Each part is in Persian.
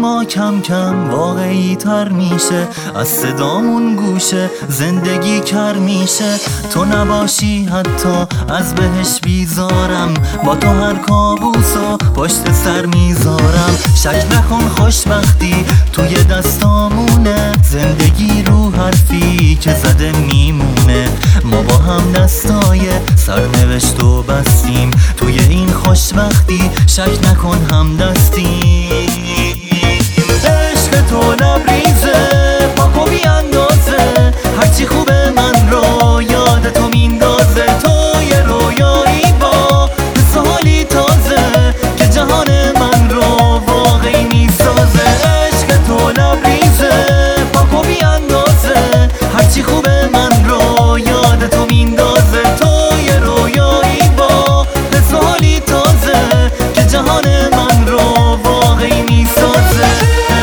ما کم کم واقعی تر میشه، از صدامون گوشه زندگی کر میشه. تو نباشی حتی از بهش بیزارم، با تو هر کابوسو پشت سر میذارم. شک نکن خوشبختی توی دستامونه، زندگی رو حرفی که زده میمونه. ما با هم دستای سرنوشت و بستیم توی این خوشبختی، شک نکن هم دستیم. عشق تو لبریزه پاک و بیاندازه، هرچی خوبه من رو یاد تو میندازه. تو یه رویایی با حس و حالی تازه که جهان من رو واقعی میسازه. عشق تو لبریزه پاک و بیاندازه، هرچی خوبه من رو یاد تو میندازه. تو یه رویایی با حس و حالی تازه که جهان من رو واقعی میسازه.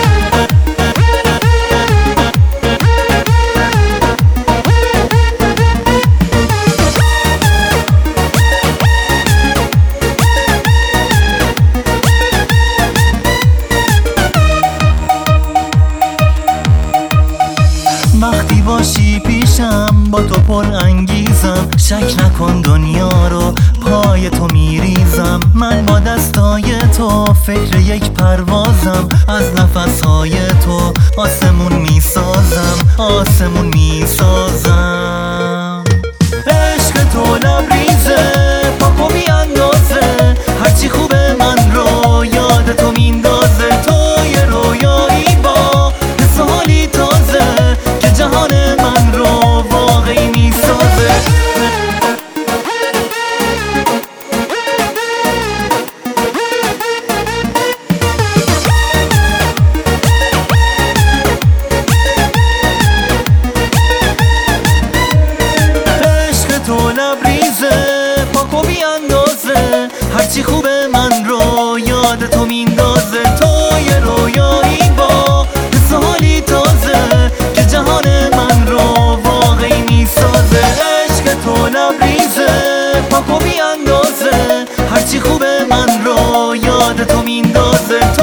وقتی باشی پیشم با تو پر انگیزم، شک نکن دنیا رو پای تو میریزم. من با دستای تو فکر یک پروازم، از نفسهای تو آسمون میسازم، آسمون میسازم. عشق تو لبریزه پاک و بیاندازه، هرچی خوبه من رو یاد تو میندازه. تو یه رویایی با حس و حالی تازه که جهان من رو واقعی میسازه. عشق تو لبریزه پاک و بیاندازه، هرچی خوبه من رو یاد تو میندازه. تو یه رویایی با حس و حالی تازه که جهان من رو واقعی میسازه. عشق تو لبریزه پاک و بیاندازه، هرچی خوبه من رو یاد تو میندازه.